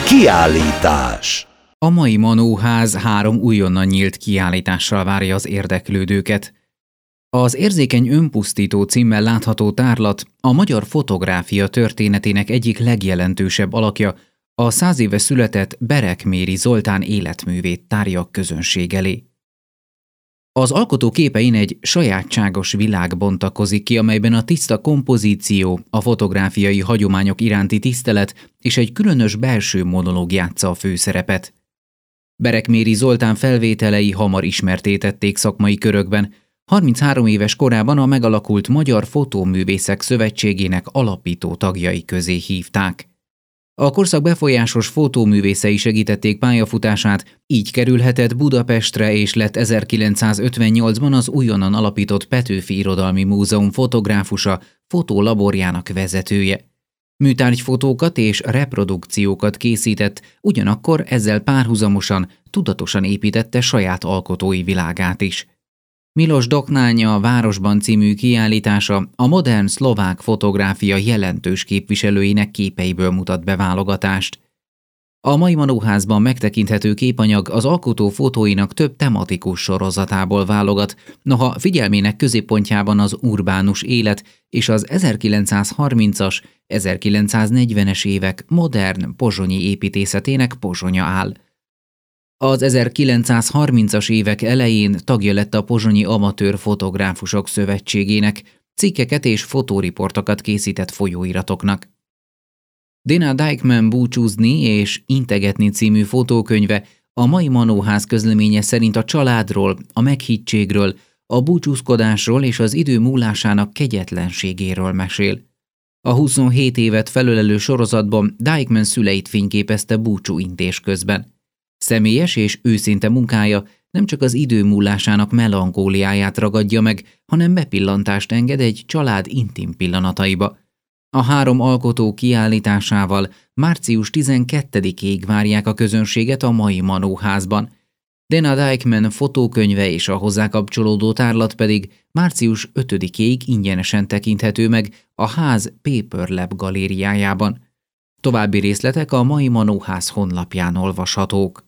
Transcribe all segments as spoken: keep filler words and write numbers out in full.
Kiállítás. A mai Manóház három újonnan nyílt kiállítással várja az érdeklődőket. Az Érzékeny önpusztító címmel látható tárlat a magyar fotográfia történetének egyik legjelentősebb alakja, a száz éve született Berekméri Zoltán életművét tárja a közönség elé. Az alkotó képein egy sajátságos világ bontakozik ki, amelyben a tiszta kompozíció, a fotográfiai hagyományok iránti tisztelet és egy különös belső monológ játsza a főszerepet. Berekméri Zoltán felvételei hamar ismertté tették szakmai körökben. harminchárom éves korában a megalakult Magyar Fotóművészek Szövetségének alapító tagjai közé hívták. A korszak befolyásos fotóművészei segítették pályafutását, így kerülhetett Budapestre és lett ezerkilencszázötvennyolcban az újonnan alapított Petőfi Irodalmi Múzeum fotográfusa, fotolaborjának vezetője. Műtárgyfotókat és reprodukciókat készített, ugyanakkor ezzel párhuzamosan, tudatosan építette saját alkotói világát is. Milos Doknánya a Városban című kiállítása a modern szlovák fotográfia jelentős képviselőinek képeiből mutat be válogatást. A mai Manóházban megtekinthető képanyag az alkotó fotóinak több tematikus sorozatából válogat, noha figyelmének középpontjában az urbánus élet és az ezerkilencszázharmincas, ezerkilencszáznegyvenes évek modern pozsonyi építészetének Pozsonya áll. Az ezerkilencszázharmincas évek elején tagja lett a Pozsonyi Amatőr Fotográfusok Szövetségének, cikkeket és fotóriportokat készített folyóiratoknak. Dana Dijkman Búcsúzni és integetni című fotókönyve a mai Manóház közleménye szerint a családról, a meghittségről, a búcsúzkodásról és az idő múlásának kegyetlenségéről mesél. A huszonhét évet felölelő sorozatban Dijkman szüleit fényképezte búcsúintés közben. Személyes és őszinte munkája nem csak az idő múlásának melankóliáját ragadja meg, hanem bepillantást enged egy család intim pillanataiba. A három alkotó kiállításával március tizenkettedikéig várják a közönséget a mai Manóházban. Dana Dijkman fotókönyve és a hozzá kapcsolódó tárlat pedig március ötödikéig ingyenesen tekinthető meg a ház Paper Lab galériájában. További részletek a mai Manóház honlapján olvashatók.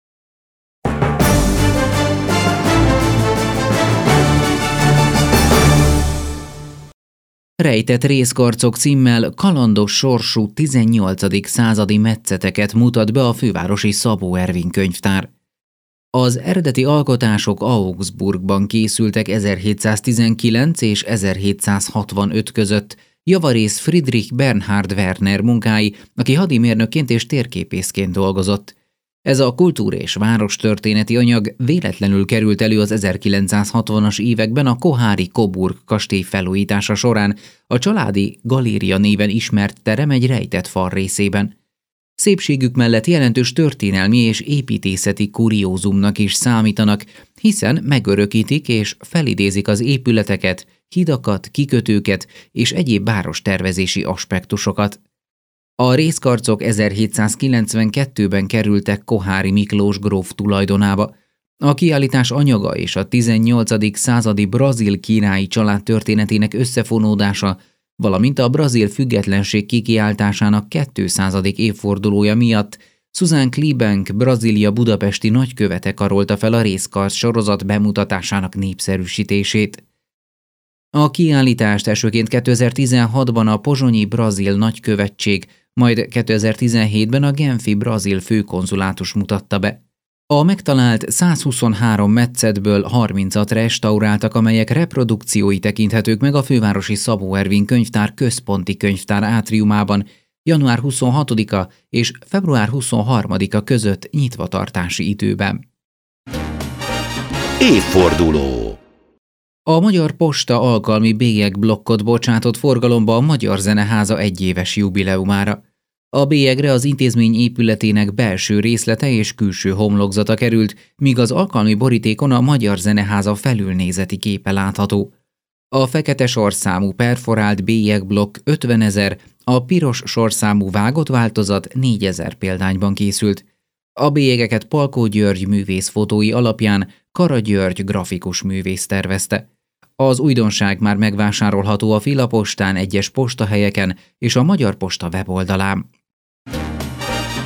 Rejtett rézkarcok címmel kalandos sorsú tizennyolcadik századi metszeteket mutat be a fővárosi Szabó Ervin könyvtár. Az eredeti alkotások Augsburgban készültek ezerhétszáztizenkilenc és ezerhétszázhatvanöt között, javarész Friedrich Bernhard Werner munkái, aki hadimérnökként és térképészként dolgozott. Ez a kultúr- és várostörténeti anyag véletlenül került elő az ezerkilencszázhatvanas években a Kohári Coburg kastély felújítása során a családi galéria néven ismert terem egy rejtett fal részében. Szépségük mellett jelentős történelmi és építészeti kuriózumnak is számítanak, hiszen megörökítik és felidézik az épületeket, hidakat, kikötőket és egyéb várostervezési aspektusokat. A rézkarcok ezerhétszázkilencvenkettőben kerültek Kohári Miklós gróf tulajdonába. A kiállítás anyaga és a tizennyolcadik századi brazil királyi család történetének összefonódása, valamint a brazil függetlenség kikiáltásának kétszázadik évfordulója miatt Susan Klebank Brazília budapesti nagykövete karolta fel a rézkarc sorozat bemutatásának népszerűsítését. A kiállítást elsőként kétezer-tizenhatban a pozsonyi brazil nagykövetség, majd kétezer-tizenhétben a genfi brazil főkonzulátus mutatta be. A megtalált százhuszonhárom metszetből harmincat restauráltak, amelyek reprodukciói tekinthetők meg a fővárosi Szabó Ervin könyvtár központi könyvtár átriumában január huszonhatodika és február huszonharmadika között nyitvatartási időben. Évforduló. A Magyar Posta alkalmi bélyegblokkot bocsátott forgalomba a Magyar Zeneháza egyéves jubileumára. A bélyegre az intézmény épületének belső részlete és külső homlokzata került, míg az alkalmi borítékon a Magyar Zeneháza felülnézeti képe látható. A fekete sorszámú perforált bélyegblokk ötvenezer, a piros sorszámú vágott változat négyezer példányban készült. A bélyegeket Palkó György művész fotói alapján Kara György grafikus művész tervezte. Az újdonság már megvásárolható a Filapostán egyes postahelyeken és a Magyar Posta weboldalán.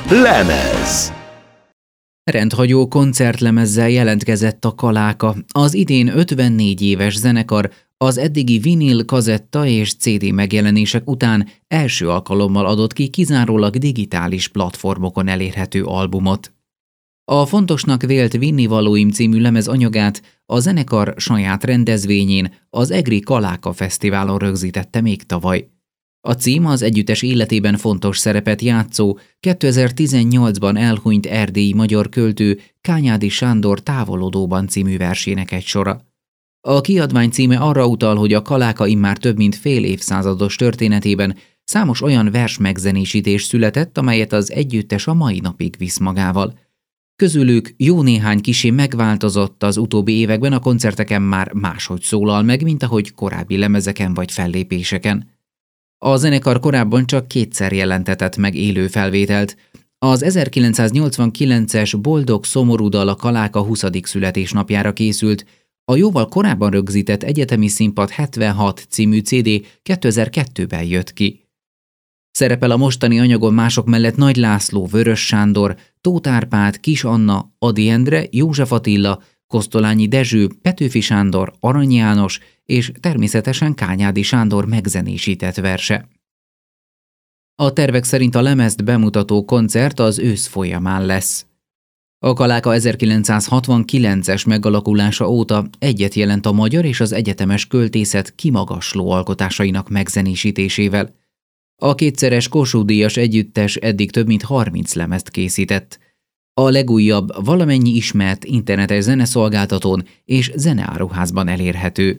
Lemez. Rendhagyó koncertlemezzel jelentkezett a Kaláka, az idén ötvennégy éves zenekar az eddigi vinil, kazetta és cé dé megjelenések után első alkalommal adott ki kizárólag digitális platformokon elérhető albumot. A fontosnak vélt Vinnivalóim című lemez anyagát a zenekar saját rendezvényén, az egri Kaláka Fesztiválon rögzítette még tavaly. A cím az együttes életében fontos szerepet játszó, kétezer-tizennyolcban elhunyt erdélyi magyar költő Kányádi Sándor Távolodóban című versének egy sora. A kiadvány címe arra utal, hogy a Kaláka immár több mint fél évszázados történetében számos olyan vers megzenésítés született, amelyet az együttes a mai napig visz magával. Közülük jó néhány kissé megváltozott, az utóbbi években a koncerteken már máshogy szólal meg, mint ahogy korábbi lemezeken vagy fellépéseken. A zenekar korábban csak kétszer jelentetett meg élő felvételt. Az ezerkilencszáznyolcvankilences Boldog szomorú dal a Kaláka huszadik születésnapjára készült, a jóval korábban rögzített Egyetemi Színpad hetvenhat című cé dé kétezer-kettőben jött ki. Szerepel a mostani anyagon mások mellett Nagy László, Vörös Sándor, Tóth Árpád, Kis Anna, Ady Endre, József Attila, Kosztolányi Dezső, Petőfi Sándor, Arany János és természetesen Kányádi Sándor megzenésített verse. A tervek szerint a lemezt bemutató koncert az ősz folyamán lesz. A Kaláka ezerkilencszázhatvankilences megalakulása óta egyet jelent a magyar és az egyetemes költészet kimagasló alkotásainak megzenésítésével. A kétszeres Kossuth-díjas együttes eddig több mint harminc lemezt készített. A legújabb valamennyi ismert internetes zeneszolgáltatón és zeneáruházban elérhető.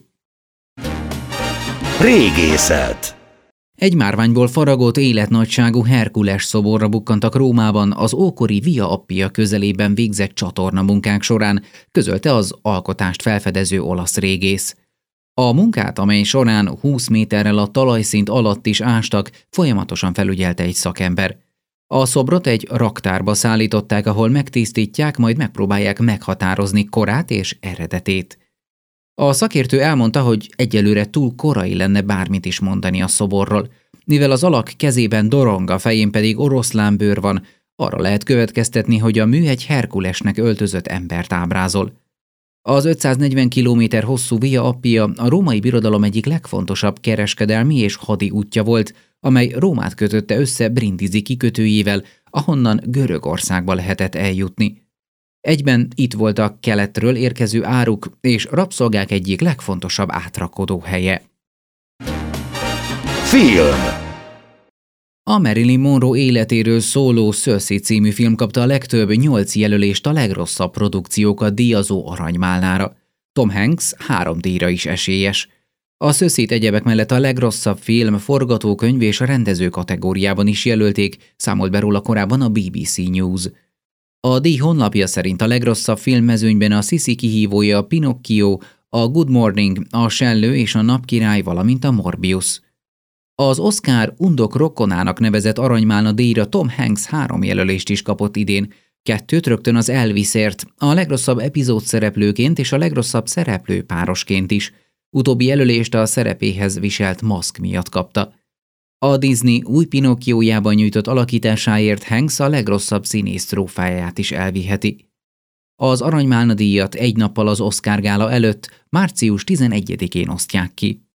Régészet. Egy márványból faragott életnagyságú Herkules szoborra bukkantak Rómában az ókori Via Appia közelében végzett csatornamunkák során, közölte az alkotást felfedező olasz régész. A munkát, amely során húsz méterrel a talajszint alatt is ástak, folyamatosan felügyelte egy szakember. A szobrot egy raktárba szállították, ahol megtisztítják, majd megpróbálják meghatározni korát és eredetét. A szakértő elmondta, hogy egyelőre túl korai lenne bármit is mondani a szoborról. Mivel az alak kezében dorong, a fején pedig oroszlánbőr van, arra lehet következtetni, hogy a mű egy Herkulesnek öltözött embert ábrázol. Az ötszáznegyven kilométer hosszú Via Appia a római birodalom egyik legfontosabb kereskedelmi és hadi útja volt, amely Rómát kötötte össze Brindisi kikötőjével, ahonnan Görögországba lehetett eljutni. Egyben itt voltak keletről érkező áruk és rabszolgák egyik legfontosabb átrakodó helye. Film. A Marilyn Monroe életéről szóló Cersei című film kapta a legtöbb nyolc jelölést a legrosszabb produkciókat díjazó Aranymálnára. Tom Hanks három díjra is esélyes. A Cerseit egyebek mellett a legrosszabb film, forgatókönyv és a rendező kategóriában is jelölték, számolt be róla korábban a bé bé cé News. A díj honlapja szerint a legrosszabb filmmezőnyben a Sisi kihívója, a Pinocchio, a Good Morning, a Sellő és a Napkirály, valamint a Morbius. Az Oscar Undok rokkonának nevezett Aranymálna díjra Tom Hanks három jelölést is kapott idén, kettőt rögtön az Elvisért, a legrosszabb epizód szereplőként és a legrosszabb szereplő párosként is. Utóbbi jelölést a szerepéhez viselt maszk miatt kapta. A Disney új Pinocchiójában nyújtott alakításáért Hanks a legrosszabb színész trófáját is elviheti. Az Aranymálna díjat egy nappal az Oscar gála előtt, március tizenegyedikén osztják ki.